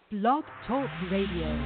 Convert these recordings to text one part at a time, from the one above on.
Blog Talk Radio.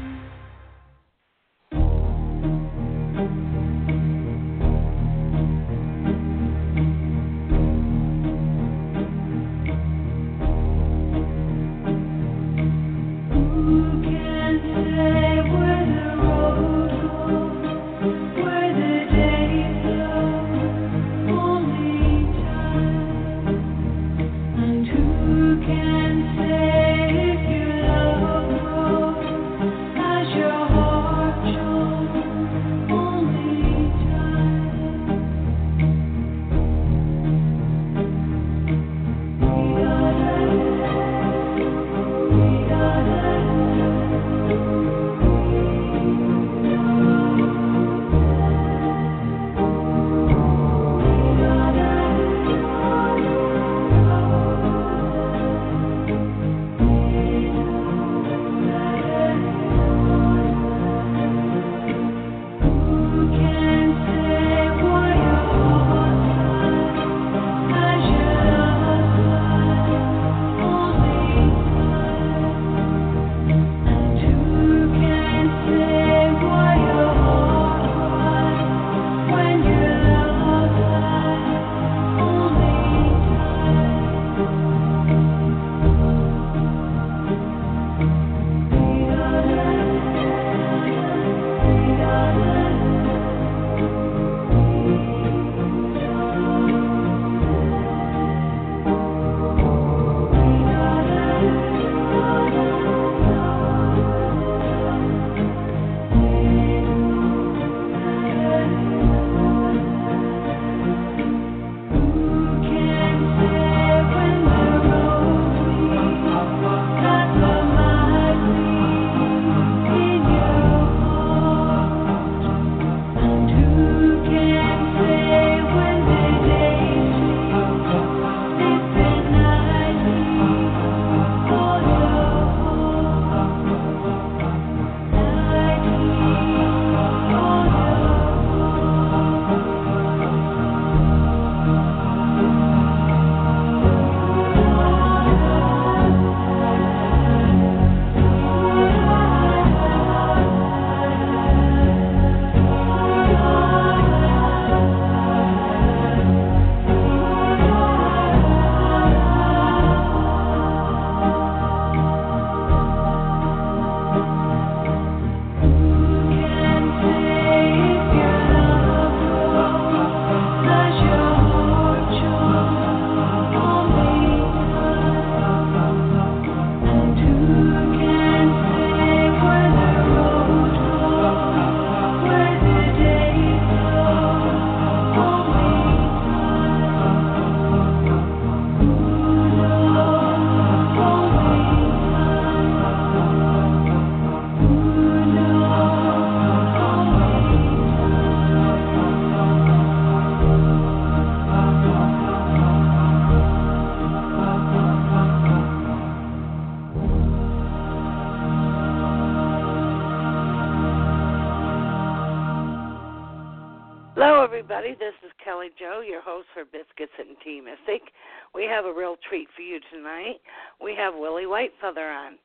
Everybody, this is Kelly Joe, your host for Biscuits and Tea Mystic. We have a real treat for you tonight. We have Willie Whitefeather on.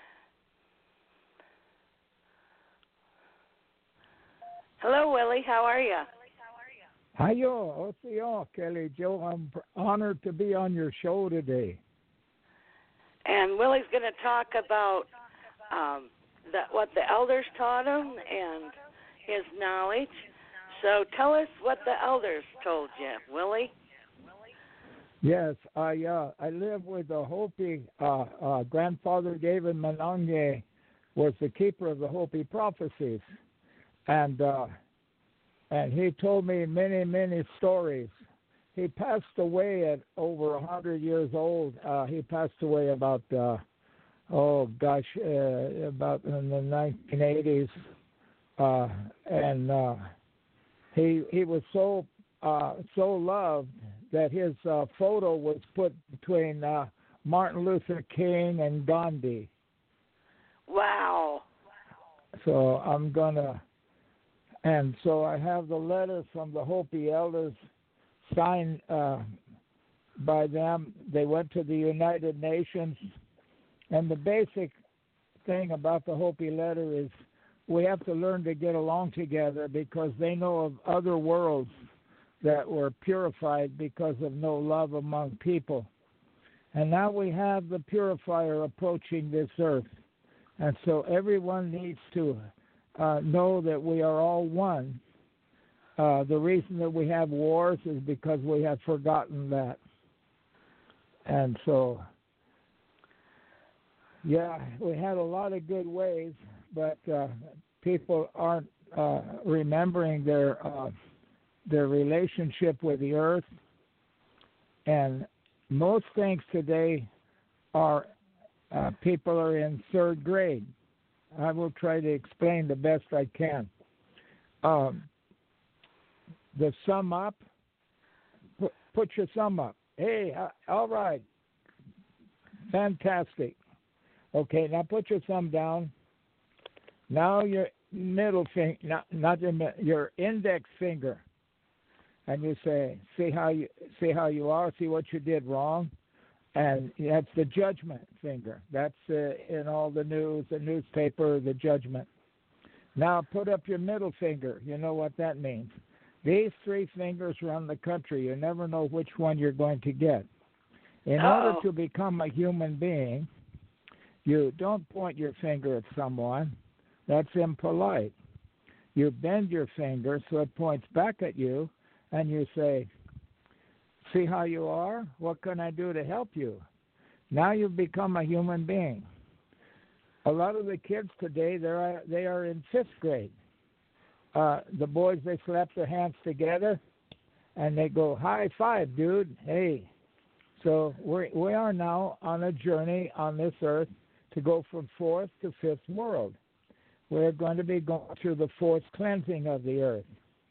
Hello, Willie. How are you? Hiyo, Osio, Kelly Joe. I'm honored to be on your show today. And Willie's going to talk about what the elders taught him and his knowledge. So tell us what the elders told you, Willie. Yes, I live with the Hopi. Grandfather David Manonge was the keeper of the Hopi prophecies, and he told me many stories. He passed away at over 100 years old. He passed away about about in the 1980s, and he was so loved that his photo was put between Martin Luther King and Gandhi. Wow. So so I have the letters from the Hopi elders signed by them. They went to the United Nations, and the basic thing about the Hopi letter is we have to learn to get along together because they know of other worlds that were purified because of no love among people. And now we have the purifier approaching this earth. And so everyone needs to know that we are all one. The reason that we have wars is because we have forgotten that. And so, yeah, we had a lot of good ways, but people aren't remembering their relationship with the earth. And most things today are people are in third grade. I will try to explain the best I can. The sum up, put your thumb up. Hey, all right. Fantastic. Okay, now put your thumb down. Now your middle finger, your index finger. And you say, see how you are, see what you did wrong. And that's the judgment finger. That's in all the news, the newspaper, the judgment. Now put up your middle finger. You know what that means. These three fingers run the country. You never know which one you're going to get. In order to become a human being, you don't point your finger at someone. That's impolite. You bend your finger so it points back at you, and you say, see how you are? What can I do to help you? Now you've become a human being. A lot of the kids today, they are in fifth grade. The boys, they slap their hands together, and they go, high five, dude. Hey. So we are now on a journey on this earth to go from fourth to fifth world. We're going to be going through the fourth cleansing of the earth.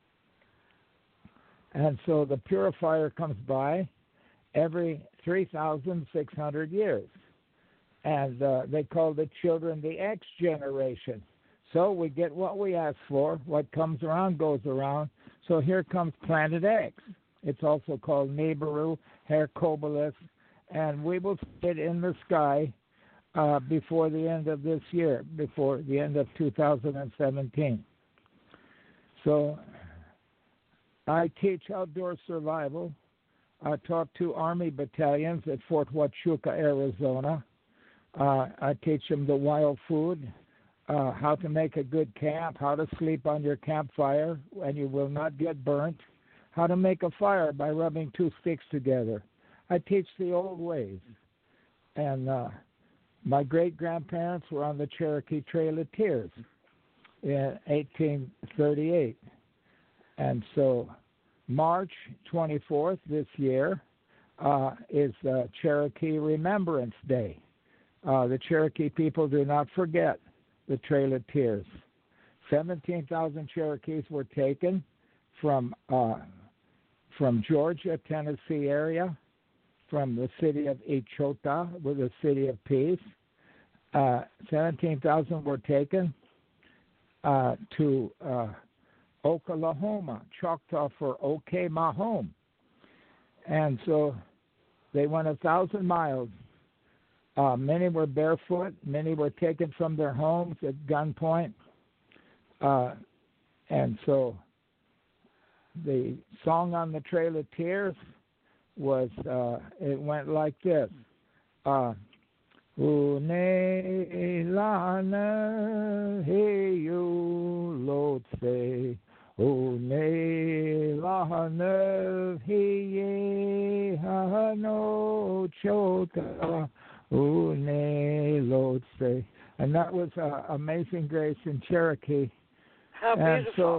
And so the purifier comes by every 3,600 years. And they call the children the X generation. So we get what we ask for. What comes around goes around. So here comes Planet X. It's also called Nibiru, Hercules, and we will see it in the sky before the end of this year, before the end of 2017. So I teach outdoor survival. I taught 2 Army battalions at Fort Huachuca, Arizona. I teach them the wild food, how to make a good camp, how to sleep on your campfire and you will not get burnt, how to make a fire by rubbing 2 sticks together. I teach the old ways. And my great-grandparents were on the Cherokee Trail of Tears in 1838. And so March 24th this year is Cherokee Remembrance Day. The Cherokee people do not forget the Trail of Tears. 17,000 Cherokees were taken from Georgia, Tennessee area, from the city of Echota, with the city of peace. 17,000 were taken to Oklahoma, Choctaw for OK, my home. And so they went 1,000 miles. Many were barefoot. Many were taken from their homes at gunpoint. And so the song on the Trail of Tears was, it went like this. Une lana he you lotse, une lana he hano chota, une lotse. And that was Amazing Grace in Cherokee. How and beautiful. So,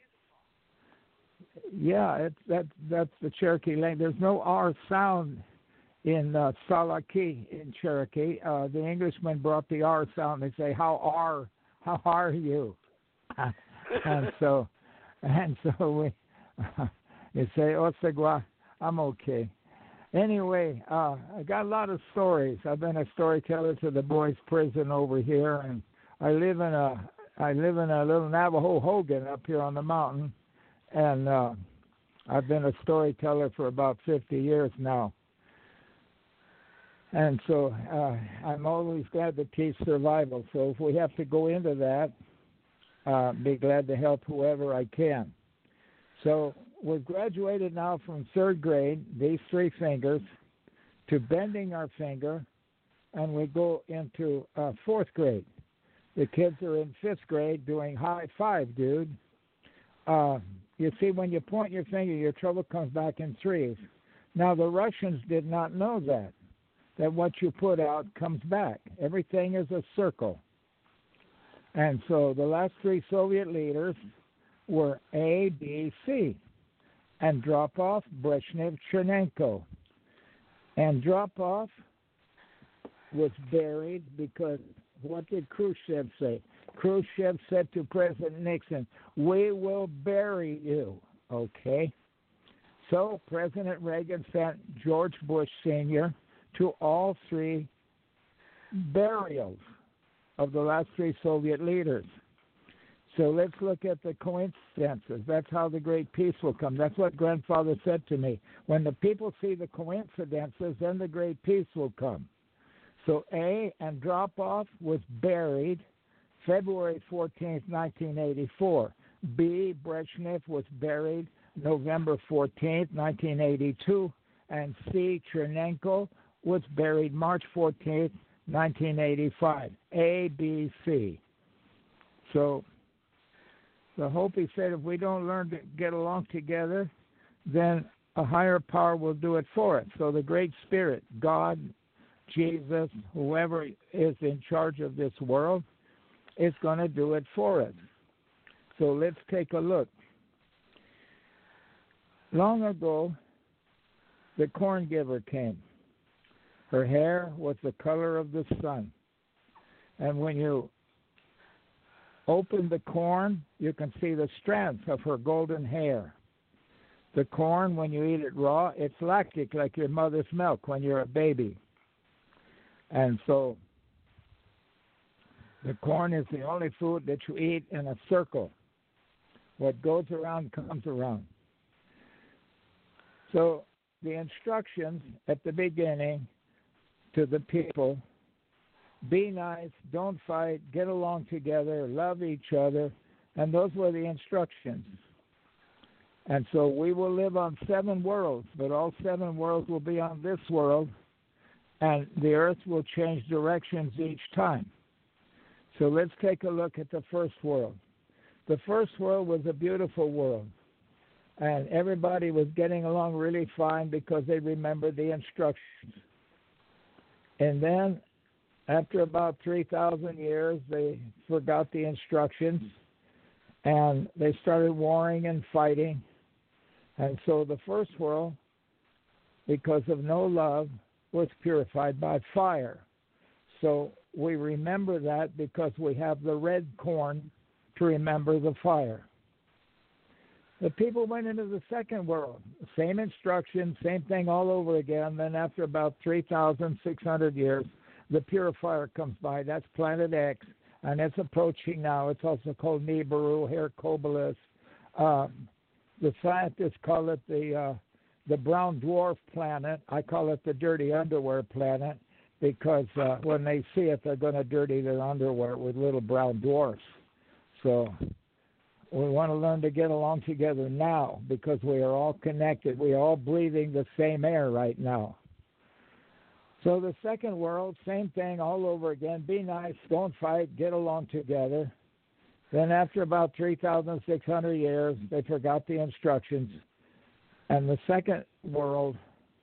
yeah, that's the Cherokee language. There's no R sound in Salaki in Cherokee. The Englishmen brought the R sound. They say, how are you? and so we you say, Osegwa, I'm okay. Anyway, I got a lot of stories. I've been a storyteller to the boys' prison over here, and I live in a little Navajo Hogan up here on the mountain, and I've been a storyteller for about 50 years now. And so I'm always glad to teach survival. So if we have to go into that, be glad to help whoever I can. So we've graduated now from third grade, these three fingers, to bending our finger, and we go into fourth grade. The kids are in fifth grade doing high five, dude. You see, when you point your finger, your trouble comes back in threes. Now, the Russians did not know that what you put out comes back. Everything is a circle. And so the last three Soviet leaders were A, B, C. Andropov, Brezhnev, Chernenko. Andropov was buried because what did Khrushchev say? Khrushchev said to President Nixon, "We will bury you." Okay? So President Reagan sent George Bush Sr. to all three burials of the last three Soviet leaders. So let's look at the coincidences. That's how the great peace will come. That's what Grandfather said to me. When the people see the coincidences, then the great peace will come. So A, Andropov was buried February 14th, 1984. B, Brezhnev was buried November 14th, 1982. And C, Chernenko was buried March 14th, 1985. A, B, C. So the Hopi said if we don't learn to get along together, then a higher power will do it for us. So the Great Spirit, God, Jesus, whoever is in charge of this world, is going to do it for us. So let's take a look. Long ago, the corn giver came. Her hair was the color of the sun. And when you open the corn, you can see the strands of her golden hair. The corn, when you eat it raw, it's lactic like your mother's milk when you're a baby. And so the corn is the only food that you eat in a circle. What goes around comes around. So the instructions at the beginning to the people: be nice, don't fight, get along together, love each other. And those were the instructions. And so we will live on 7 worlds, but all 7 worlds will be on this world, and the earth will change directions each time. So let's take a look at the first world. The first world was a beautiful world, and everybody was getting along really fine because they remembered the instructions. And then after about 3,000 years, they forgot the instructions, and they started warring and fighting. And so the first world, because of no love, was purified by fire. So we remember that because we have the red corn to remember the fire. The people went into the second world. Same instructions, same thing all over again. Then after about 3,600 years, the purifier comes by. That's Planet X, and it's approaching now. It's also called Nibiru, Hercules. The scientists call it the brown dwarf planet. I call it the dirty underwear planet because when they see it, they're going to dirty their underwear with little brown dwarfs. So we want to learn to get along together now because we are all connected. We are all breathing the same air right now. So the second world, same thing all over again. Be nice, don't fight, get along together. Then after about 3,600 years, they forgot the instructions. And the second world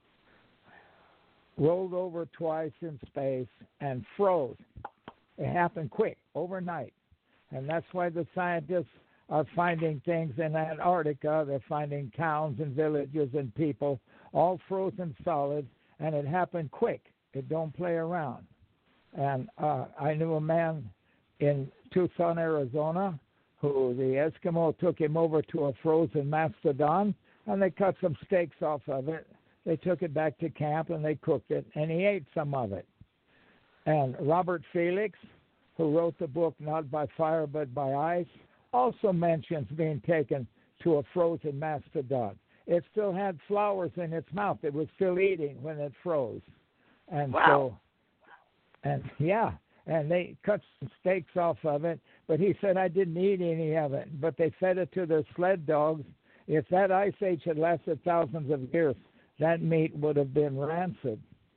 rolled over twice in space and froze. It happened quick, overnight. And that's why the scientists are finding things in Antarctica. They're finding towns and villages and people all frozen solid, and it happened quick. It don't play around. And I knew a man in Tucson, Arizona, who the Eskimo took him over to a frozen mastodon, and they cut some steaks off of it. They took it back to camp, and they cooked it, and he ate some of it. And Robert Felix, who wrote the book Not by Fire but by Ice, also mentions being taken to a frozen mastodon. It still had flowers in its mouth. It was still eating when it froze. And wow. and they cut some steaks off of it, but he said, I didn't eat any of it. But they fed it to their sled dogs. If that ice age had lasted thousands of years, that meat would have been rancid.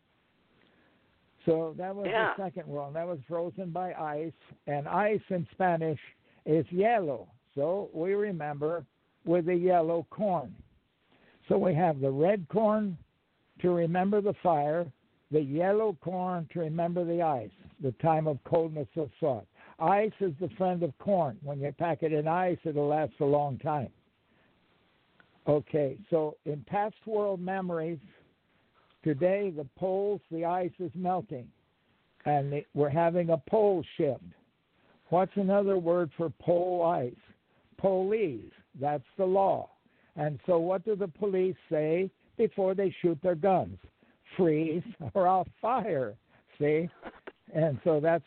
So that was the second world. That was frozen by ice, and ice in Spanish is hielo. So we remember with the yellow corn. So we have the red corn to remember the fire, the yellow corn to remember the ice, the time of coldness of thought. Ice is the friend of corn. When you pack it in ice, it'll last a long time. Okay, so in past world memories, today the poles, the ice is melting, and we're having a pole shift. What's another word for pole ice? Police. That's the law. And so what do the police say before they shoot their guns? Freeze or I'll fire. See? And so that's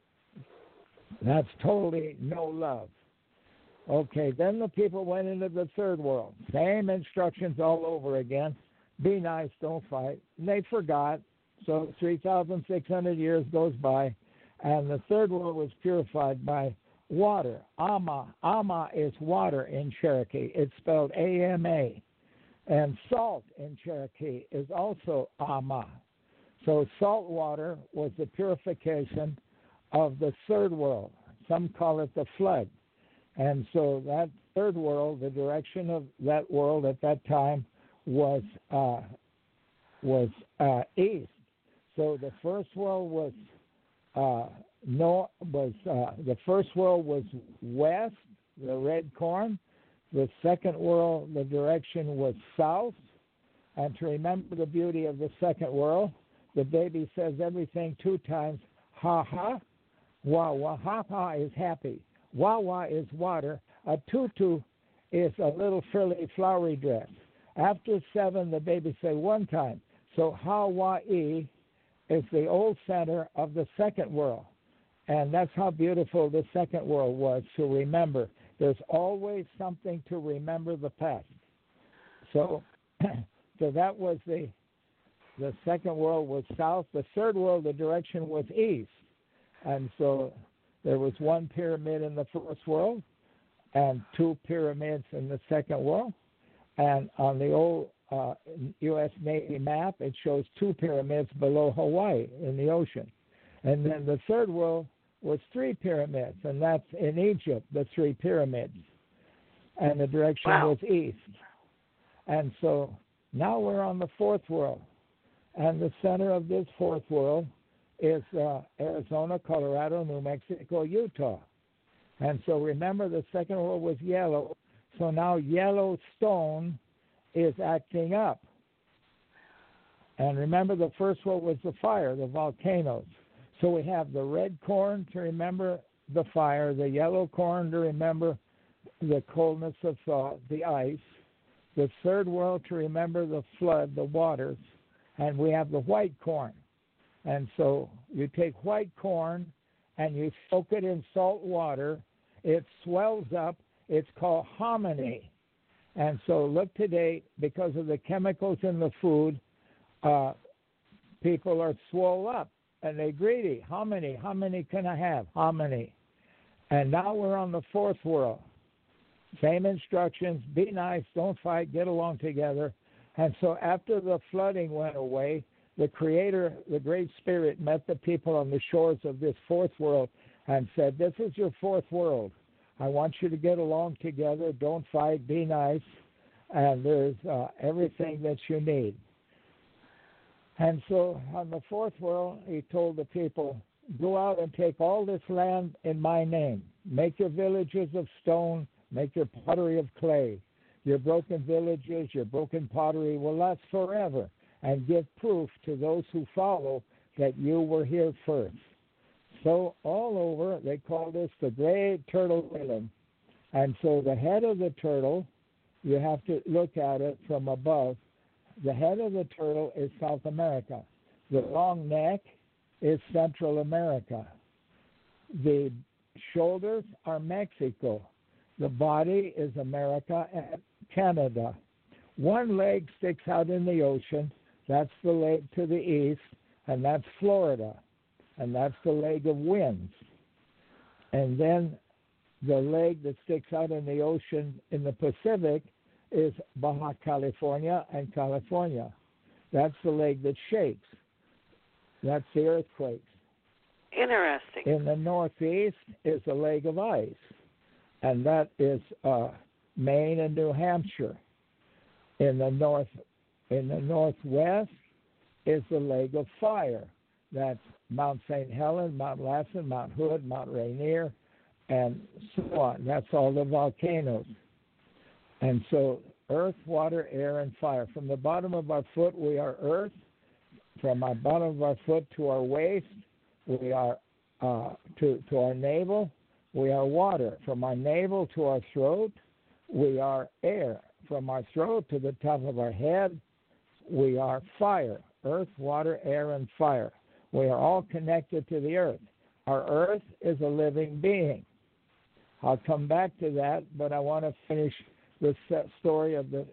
totally no love. Okay, then the people went into the third world. Same instructions all over again. Be nice, don't fight. And they forgot. So 3,600 years goes by, and the third world was purified by water. Ama. Ama is water in Cherokee. It's spelled A-M-A. And salt in Cherokee is also Ama. So salt water was the purification of the third world. Some call it the flood. And so that third world, the direction of that world at that time was east. So the first world was the first world was west, the red corn. The second world, the direction was south. And to remember the beauty of the second world, the baby says everything 2 times. Ha ha, wah wah. Ha ha is happy. Wah wah is water. A tutu is a little frilly flowery dress. After 7, the baby say 1 time. So Hawaii is the old center of the second world. And that's how beautiful the second world was to remember. There's always something to remember the past. So that was the second world was south. The third world, the direction was east. And so there was 1 pyramid in the first world and 2 pyramids in the second world. And on the old U.S. Navy map, it shows 2 pyramids below Hawaii in the ocean. And then the third world was 3 pyramids, and that's in Egypt, the 3 pyramids. And the direction was east. And so now we're on the fourth world. And the center of this fourth world is Arizona, Colorado, New Mexico, Utah. And so remember, the second world was yellow. So now Yellowstone is acting up. And remember, the first world was the fire, the volcanoes. So we have the red corn to remember the fire, the yellow corn to remember the coldness of thought, the ice, the third world to remember the flood, the waters, and we have the white corn. And so you take white corn and you soak it in salt water. It swells up. It's called hominy. And so look today, because of the chemicals in the food, people are swole up and they're greedy. How many can I have? How many? And now we're on the fourth world. Same instructions, be nice, don't fight, get along together. And so after the flooding went away, the Creator, the Great Spirit, met the people on the shores of this fourth world and said, this is your fourth world. I want you to get along together, don't fight, be nice, and there's everything that you need. And so on the fourth world, he told the people, go out and take all this land in my name. Make your villages of stone, make your pottery of clay. Your broken villages, your broken pottery will last forever, and give proof to those who follow that you were here first. So all over, they call this the Great Turtle Island. And so the head of the turtle, you have to look at it from above. The head of the turtle is South America. The long neck is Central America. The shoulders are Mexico. The body is America and Canada. One leg sticks out in the ocean. That's the leg to the east. and that's Florida, and that's the leg of winds. And then the leg that sticks out in the ocean in the Pacific is Baja California and California. That's the leg that shakes. That's the earthquakes. Interesting. In the northeast is a leg of ice, and that is Maine and New Hampshire. In the northwest is the leg of fire. That's Mount St. Helens, Mount Lassen, Mount Hood, Mount Rainier, and so on. That's all the volcanoes. And so earth, water, air, and fire. From the bottom of our foot, we are earth. From our bottom of our foot to our waist, we are to our navel, we are water. From our navel to our throat, we are air. From our throat to the top of our head, we are fire. Earth, water, air, and fire. We are all connected to the earth. Our earth is a living being. I'll come back to that, but I want to finish the story of the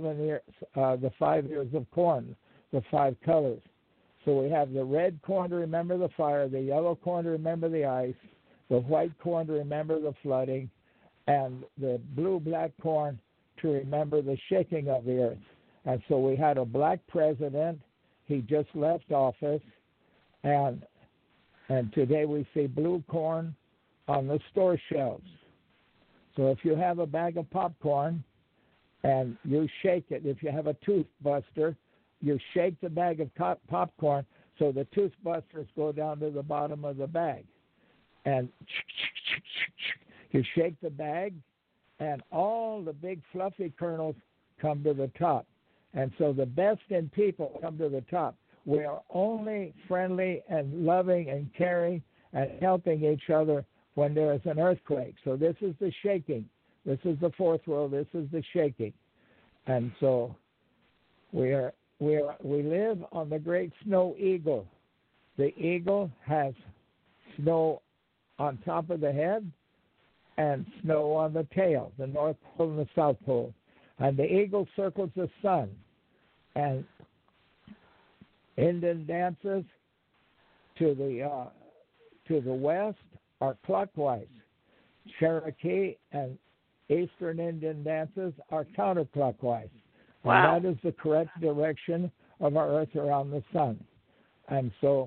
5 years of corn, the 5 colors. So we have the red corn to remember the fire, the yellow corn to remember the ice, the white corn to remember the flooding, and the blue-black corn to remember the shaking of the earth. And so we had a black president. He just left office, and today we see blue corn on the store shelves. So if you have a bag of popcorn and you shake it, if you have a tooth buster, you shake the bag of popcorn so the tooth busters go down to the bottom of the bag. And you shake the bag, and all the big fluffy kernels come to the top. And so the best in people come to the top. We are only friendly and loving and caring and helping each other when there is an earthquake. So this is the shaking. This is the fourth world. This is the shaking. And so we live on the great snow eagle. The eagle has snow on top of the head and snow on the tail, the North Pole and the South Pole. And the eagle circles the sun. And Indian dances to the west are clockwise. Cherokee and Eastern Indian dances are counterclockwise. Wow. And that is the correct direction of our Earth around the sun. And so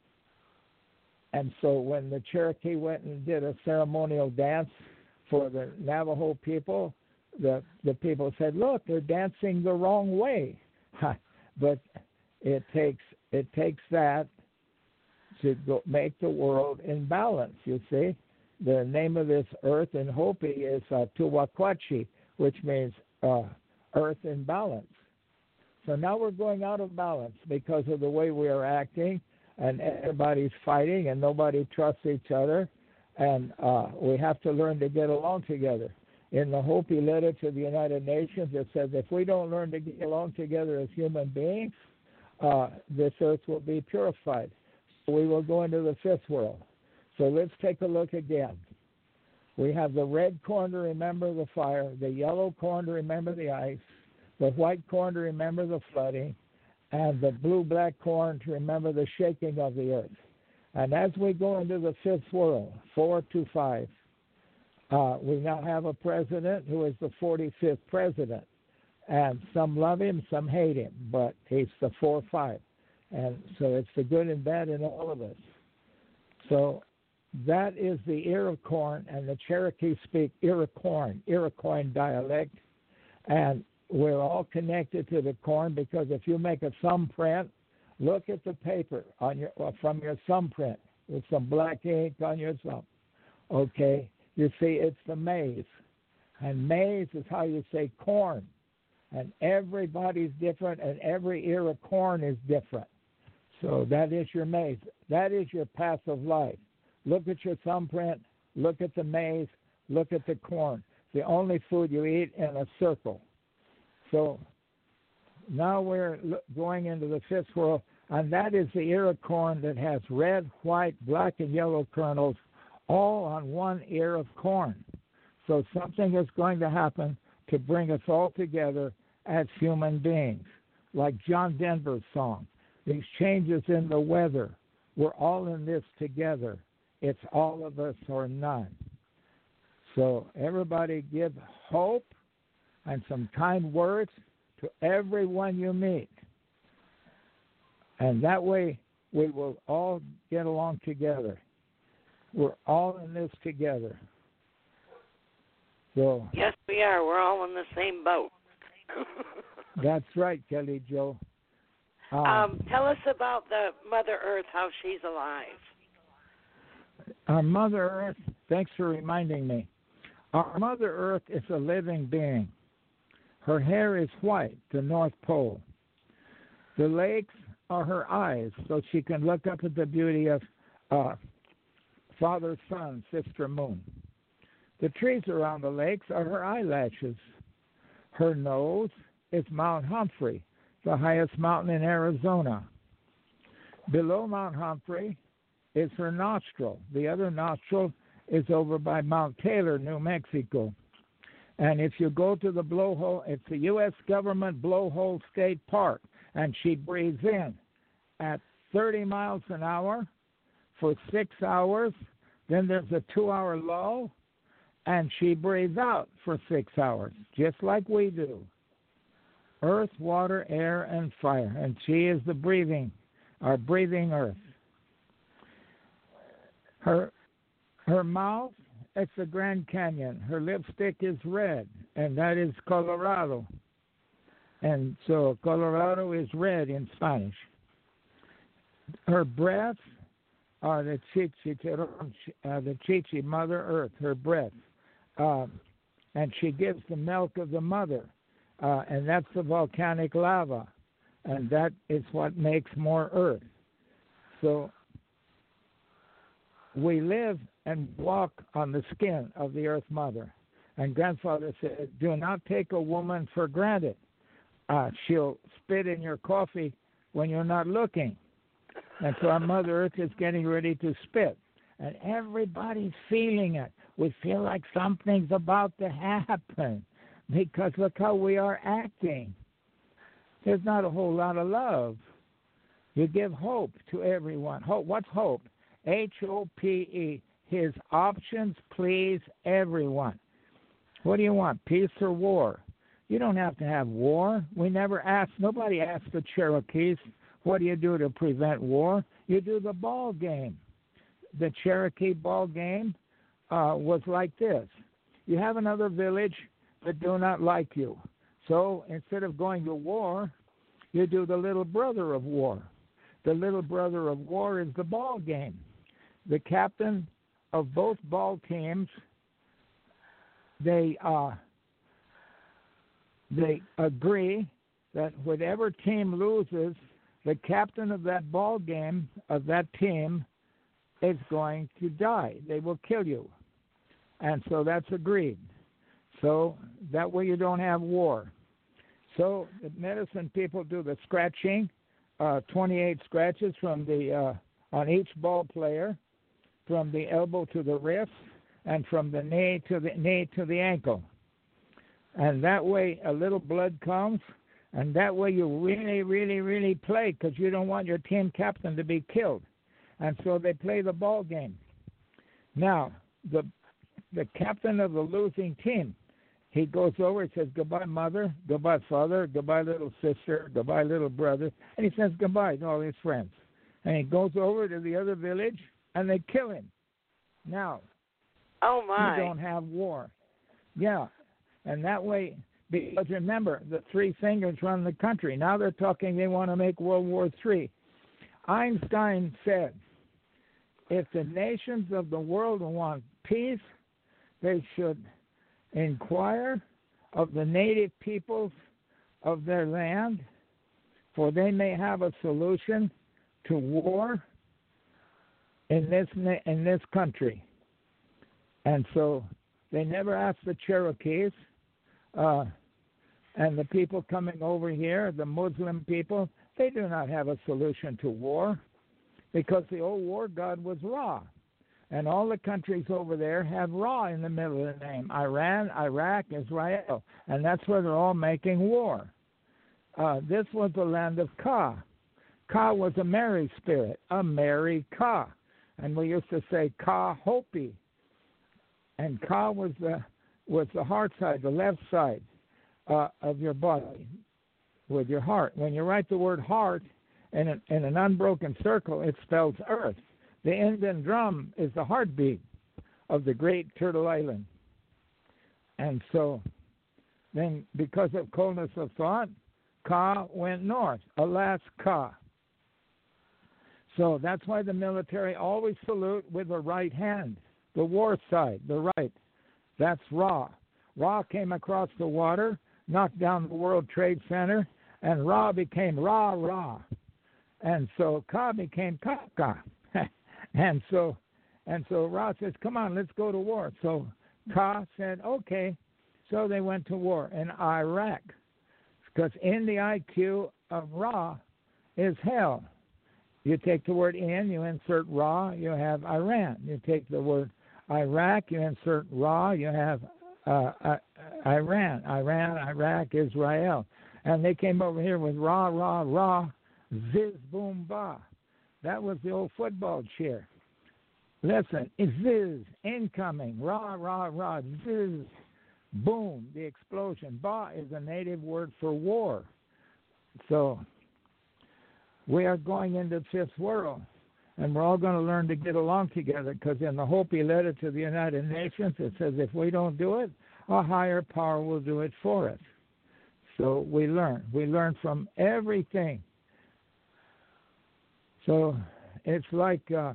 when the Cherokee went and did a ceremonial dance for the Navajo people, the people said, "Look, they're dancing the wrong way." But it takes that to make the world in balance, you see. The name of this earth in Hopi is Tuwakwachi, which means earth in balance. So now we're going out of balance because of the way we are acting, and everybody's fighting, and nobody trusts each other, and we have to learn to get along together. In the Hopi letter to the United Nations, it says if we don't learn to get along together as human beings, this earth will be purified. So we will go into the fifth world. So let's take a look again. We have the red corn to remember the fire, the yellow corn to remember the ice, the white corn to remember the flooding, and the blue-black corn to remember the shaking of the earth. And as we go into the fifth world, 4 to 5, we now have a president who is the 45th president. And some love him, some hate him, but he's the 4-5. And so it's the good and bad in all of us. So that is the ear of corn, and the Cherokee speak Iroquois dialect. And we're all connected to the corn because if you make a thumbprint, look at the paper from your thumbprint with some black ink on your thumb. Okay, you see it's the maize. And maize is how you say corn. And everybody's different, and every ear of corn is different. So that is your maize. That is your path of life. Look at your thumbprint. Look at the maize. Look at the corn. The only food you eat in a circle. So now we're going into the fifth world, and that is the ear of corn that has red, white, black, and yellow kernels all on one ear of corn. So something is going to happen to bring us all together as human beings, like John Denver's song. these changes in the weather. We're all in this together. It's all of us or none. So everybody give hope and some kind words to everyone you meet. And that way we will all get along together. We're all in this together. So yes, we are. We're all in the same boat. That's right, Kelly Jo. Tell us about the Mother Earth, how she's alive. Our Mother Earth, thanks for reminding me. Our Mother Earth is a living being. Her hair is white, the North Pole. The lakes are her eyes, so she can look up at the beauty of Father, Sun, Sister, Moon. The trees around the lakes are her eyelashes. Her nose is Mount Humphrey, the highest mountain in Arizona. Below Mount Humphrey is her nostril. The other nostril is over by Mount Taylor, New Mexico. And if you go to the blowhole, it's the U.S. government blowhole state park, and she breathes in at 30 miles an hour for 6 hours. Then there's a 2-hour lull, and she breathes out for 6 hours, just like we do. Earth, water, air, and fire. And she is the breathing, our breathing earth. Her mouth, it's the Grand Canyon. Her lipstick is red, and that is Colorado. And so Colorado is red in Spanish. Her breath are the Chichi, Mother Earth, her breath. And she gives the milk of the mother, and that's the volcanic lava, and that is what makes more earth. So we live and walk on the skin of the Earth Mother. And Grandfather said, do not take a woman for granted. She'll spit in your coffee when you're not looking. And so our Mother Earth is getting ready to spit. And everybody's feeling it. We feel like something's about to happen because look how we are acting. There's not a whole lot of love. You give hope to everyone. Hope. What's hope? H-O-P-E. His options please everyone. What do you want, peace or war? You don't have to have war. We never asked, nobody asked the Cherokees, what do you do to prevent war? You do the ball game. The Cherokee ball game was like this. You have another village that do not like you. So instead of going to war, you do the little brother of war. The little brother of war is the ball game. The captain of both ball teams, they agree that whatever team loses, the captain of that ball game, of that team, is going to die. They will kill you. And so that's agreed. So that way you don't have war. So the medicine people do the scratching, 28 scratches from the on each ball player, from the elbow to the wrist, and from the knee to the ankle. And that way a little blood comes, and that way you really, really, really play because you don't want your team captain to be killed. And so they play the ball game. Now, the captain of the losing team, he goes over and says, goodbye, mother, goodbye, father, goodbye, little sister, goodbye, little brother. And he says goodbye to all his friends. And he goes over to the other village, and they kill him. Now, oh my, you don't have war. Yeah, and that way, because remember, the three fingers run the country. Now they're talking they want to make World War III. Einstein said, if the nations of the world want peace, they should inquire of the native peoples of their land, for they may have a solution to war in this country. And so they never asked the Cherokees and the people coming over here, the Muslim people, they do not have a solution to war because the old war god was Ra. And all the countries over there have Ra in the middle of the name. Iran, Iraq, Israel. And that's where they're all making war. This was the land of Ka. Ka was a merry spirit, a merry Ka. And we used to say Ka Hopi. And Ka was the heart side, the left side of your body, with your heart. When you write the word heart in an unbroken circle, it spells earth. The Indian drum is the heartbeat of the great Turtle Island. And so then, because of coldness of thought, Ka went north, Alaska. So that's why the military always salute with the right hand, the war side, the right. That's Ra. Ra came across the water, knocked down the World Trade Center, and Ra became Ra. And so Ka became Ka. and so Ra says, come on, let's go to war. So Ka said, okay. So they went to war in Iraq. Because in the IQ of Ra is hell. You take the word in, you insert Ra, you have Iran. You take the word Iraq, you insert Ra, you have Iran, Iraq, Israel. And they came over here with Ra, ziz, boom, ba. That was the old football cheer. Listen, ziz, incoming, Ra, ziz, boom, the explosion. Ba is a native word for war. So we are going into the fifth world, and we're all going to learn to get along together, because in the Hopi letter to the United Nations, it says if we don't do it, a higher power will do it for us. So we learn. We learn from everything. So it's like the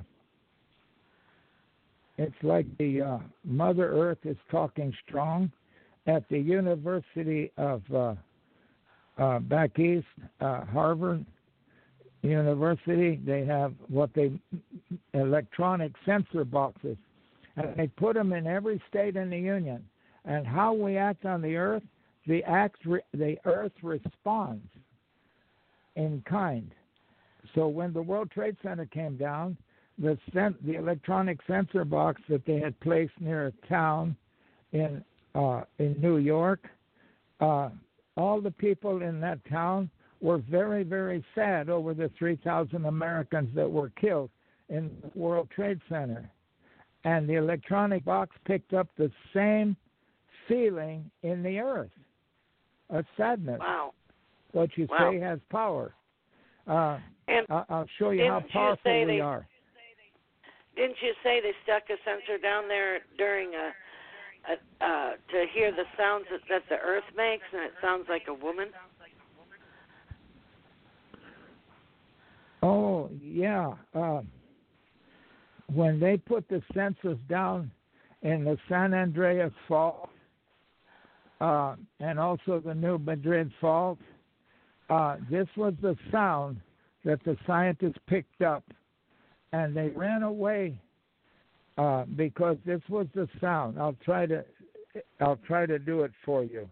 Mother Earth is talking strong. At the University of back east, Harvard University, they have electronic sensor boxes, and they put them in every state in the union. And how we act on the earth, the earth responds in kind. So when the World Trade Center came down, the electronic sensor box that they had placed near a town in New York, all the people in that town were very, very sad over the 3,000 Americans that were killed in the World Trade Center. And the electronic box picked up the same feeling in the earth, a sadness. Wow. What you say has power. And I'll show you how powerful we are. Didn't you say they stuck a sensor down there during to hear the sounds that the earth makes, and it sounds like a woman? Oh, yeah. When they put the sensors down in the San Andreas Fault and also the New Madrid Fault, this was the sound that the scientists picked up, and they ran away because this was the sound. I'll try to do it for you.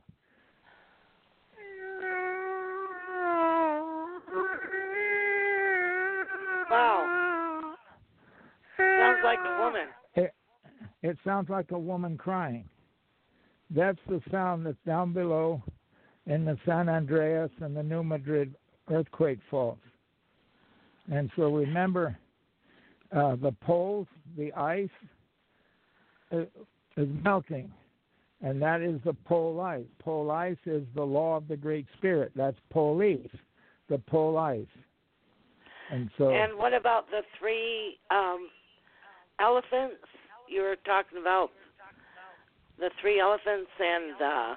Wow. Sounds like a woman. It sounds like a woman crying. That's the sound that's down below in the San Andreas and the New Madrid earthquake faults. And so remember, the poles, the ice is melting, and that is the pole ice. Pole ice is the law of the Great Spirit. That's police, the pole ice. And what about the three elephants? You were talking about the three elephants and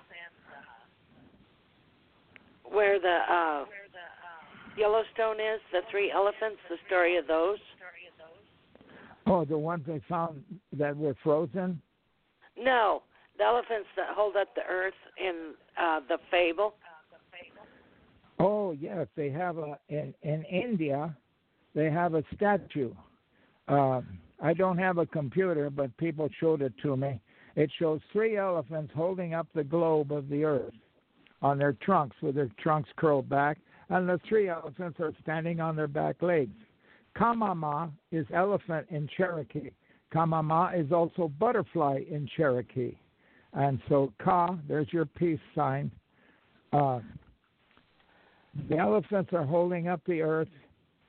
where the Yellowstone is, the three elephants, the story of those. Oh, the ones they found that were frozen? No, the elephants that hold up the earth in the fable. Oh, yes, they have in India, they have a statue. I don't have a computer, but people showed it to me. It shows three elephants holding up the globe of the earth on their trunks, with their trunks curled back, and the three elephants are standing on their back legs. Kamama is elephant in Cherokee. Kamama is also butterfly in Cherokee. And so Ka, there's your peace sign. The elephants are holding up the earth,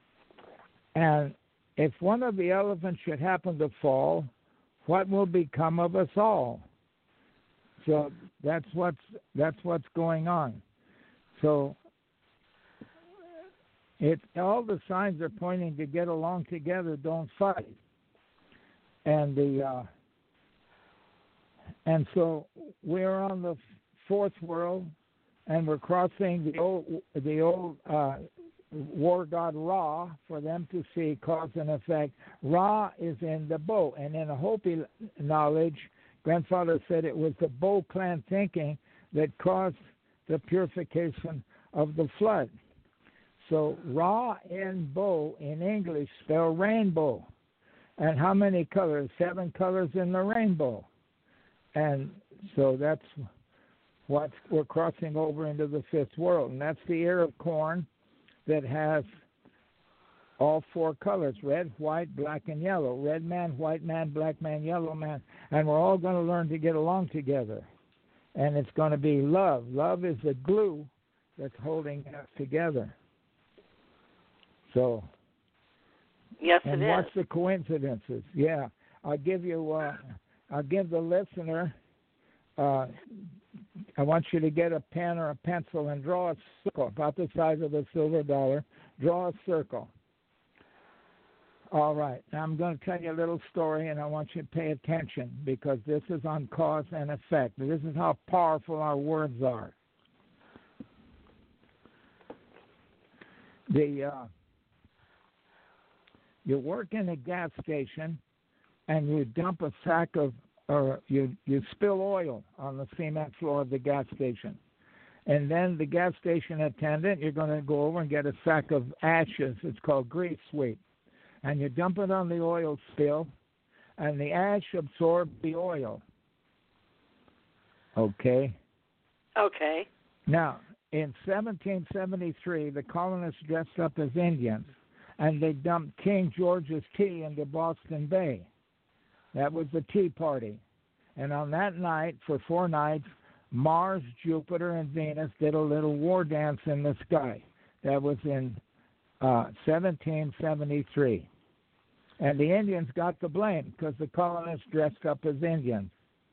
And if one of the elephants should happen to fall, what will become of us all? So that's what's going on. So all the signs are pointing to get along together, don't fight. And so we're on the fourth world, and we're crossing the old war god Ra for them to see cause and effect. Ra is in the bow, and in a Hopi knowledge, Grandfather said it was the Bow clan thinking that caused the purification of the flood. So Ra in bow in English spell rainbow. And how many colors? 7 colors in the rainbow. And so that's what we're crossing over into the fifth world. And that's the ear of corn that has all 4 colors, red, white, black, and yellow. Red man, white man, black man, yellow man. And we're all going to learn to get along together. And it's going to be love. Love is the glue that's holding us together. So, yes, and it is. watch the coincidences. Yeah, I'll give the listener. I want you to get a pen or a pencil and draw a circle about the size of a silver dollar. Draw a circle. All right. Now I'm going to tell you a little story, and I want you to pay attention because this is on cause and effect. This is how powerful our words are. You work in a gas station, and you dump a sack of, or you spill oil on the cement floor of the gas station. And then the gas station attendant, you're going to go over and get a sack of ashes. It's called grease sweep. And you dump it on the oil spill, and the ash absorbs the oil. Okay? Okay. Now, in 1773, the colonists dressed up as Indians, and they dumped King George's tea into Boston Bay. That was the Tea Party. And on that night, for 4 nights, Mars, Jupiter, and Venus did a little war dance in the sky. That was in 1773. And the Indians got the blame because the colonists dressed up as Indians.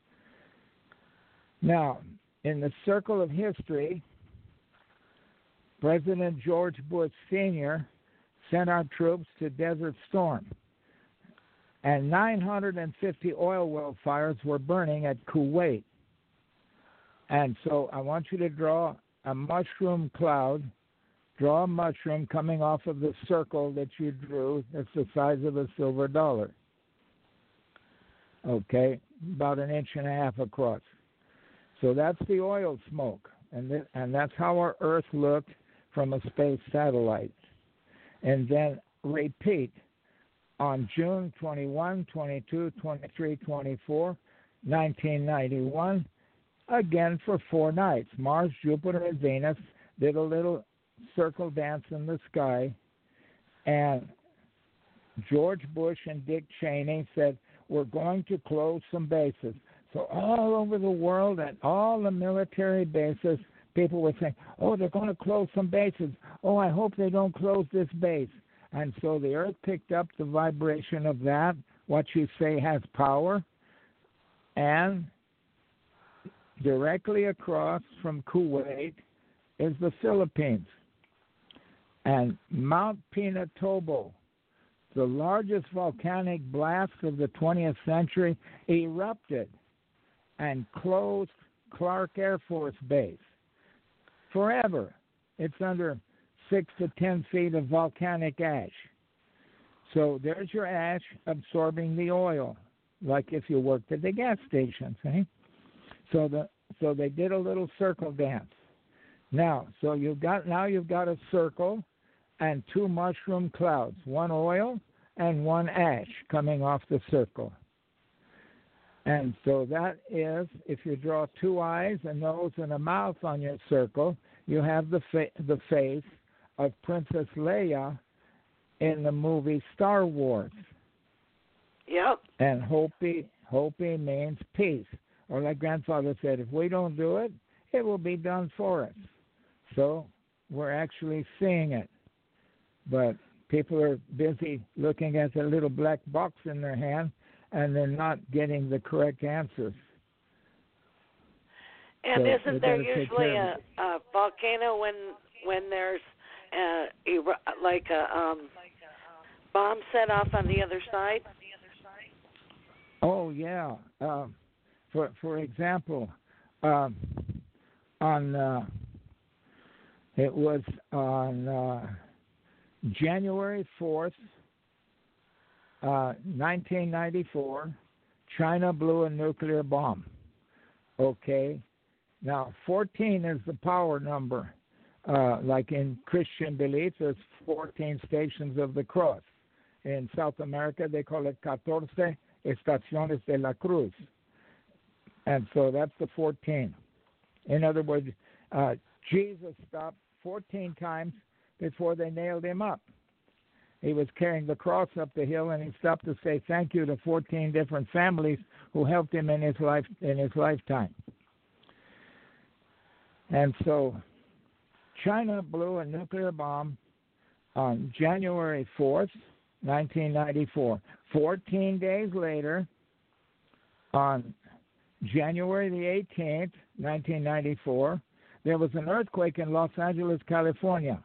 Now, in the circle of history, President George Bush Sr. sent our troops to Desert Storm. And 950 oil well fires were burning at Kuwait. And so I want you to draw a mushroom cloud. Draw a mushroom coming off of the circle that you drew. That's the size of a silver dollar. Okay, about 1.5 inches across. So that's the oil smoke. And that's how our Earth looked from a space satellite. And then repeat on June 21, 22, 23, 24, 1991, again for 4 nights. Mars, Jupiter, and Venus did a little circle dance in the sky, and George Bush and Dick Cheney said, we're going to close some bases. So all over the world at all the military bases, people were saying, oh, they're going to close some bases. Oh, I hope they don't close this base. And so the Earth picked up the vibration of that, what you say has power, and directly across from Kuwait is the Philippines. And Mount Pinatubo, the largest volcanic blast of the 20th century, erupted and closed Clark Air Force Base forever. It's under 6 to 10 feet of volcanic ash. So there's your ash absorbing the oil, like if you worked at the gas station, see? So they did a little circle dance. Now you've got a circle and 2 mushroom clouds, 1 oil and 1 ash coming off the circle. And so that is, if you draw 2 eyes, a nose, and a mouth on your circle, you have the face of Princess Leia in the movie Star Wars. Yep. And Hopi means peace. Or like Grandfather said, if we don't do it, it will be done for us. So we're actually seeing it. But people are busy looking at the little black box in their hand, and they're not getting the correct answers. And So isn't there usually a volcano when there's like a bomb set off on the other side? Oh yeah. For example, it was on January 4th, 1994. China blew a nuclear bomb. Okay. Now 14 is the power number. Like in Christian belief, there's 14 stations of the cross. In South America, they call it 14 estaciones de la cruz. And so that's the 14. In other words, Jesus stopped 14 times before they nailed him up. He was carrying the cross up the hill, and he stopped to say thank you to 14 different families who helped him in his lifetime. And so China blew a nuclear bomb on January 4th, 1994. 14 days later, on January the 18th, 1994, there was an earthquake in Los Angeles, California.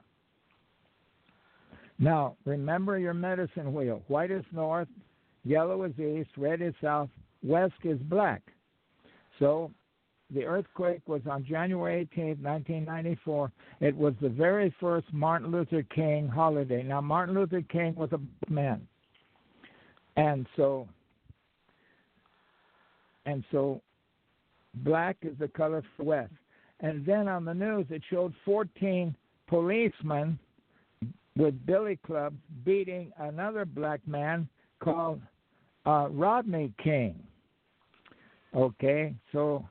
Now, remember your medicine wheel. White is north, yellow is east, red is south, west is black. So the earthquake was on January 18th, 1994. It was the very first Martin Luther King holiday. Now, Martin Luther King was a black man. And so black is the color for West. And then on the news, it showed 14 policemen with billy clubs beating another black man called Rodney King. Okay, so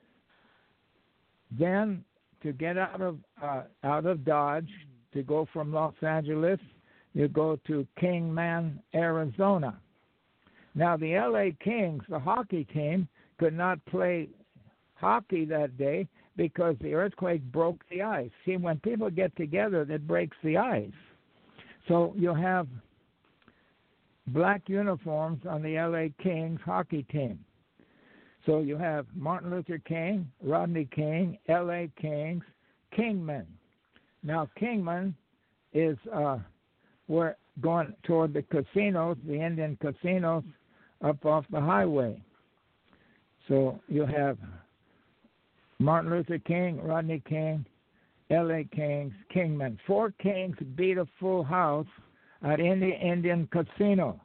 then to get out of Dodge, to go from Los Angeles, you go to Kingman, Arizona. Now the LA Kings, the hockey team, could not play hockey that day because the earthquake broke the ice. See, when people get together, it breaks the ice. So you have black uniforms on the LA Kings hockey team. So you have Martin Luther King, Rodney King, LA Kings, Kingman. Now Kingman is we're going toward the casinos, the Indian casinos up off the highway. So you have Martin Luther King, Rodney King, LA Kings, Kingman. 4 Kings beat a full house at Indian casino.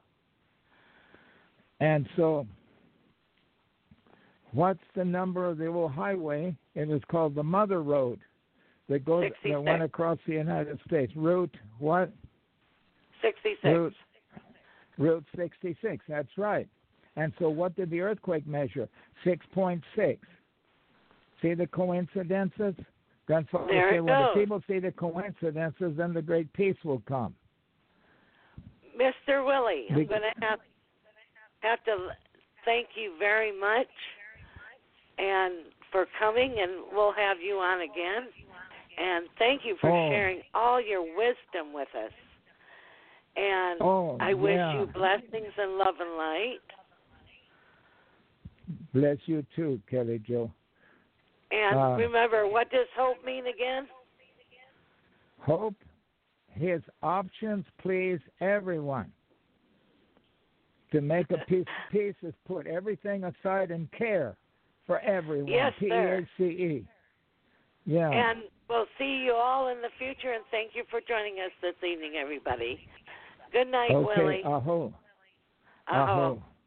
And so what's the number of the old highway? It was called the Mother Road that went across the United States. Route what? 66. Route 66, that's right. And so what did the earthquake measure? 6.6. See the coincidences? Grandfather said, when the people see the coincidences, then the great peace will come. Mr. Willie, I'm going to have to thank you very much and for coming, and we'll have you on again. And thank you for sharing all your wisdom with us. And I wish you blessings and love and light. Bless you too, Kelly Jo. And remember, what does hope mean again? Hope, his options please everyone. To make a peace is put everything aside and care for everyone. Yes, sir. PACE. Yeah. And we'll see you all in the future, and thank you for joining us this evening, everybody. Good night, Willie. Aho. Aho.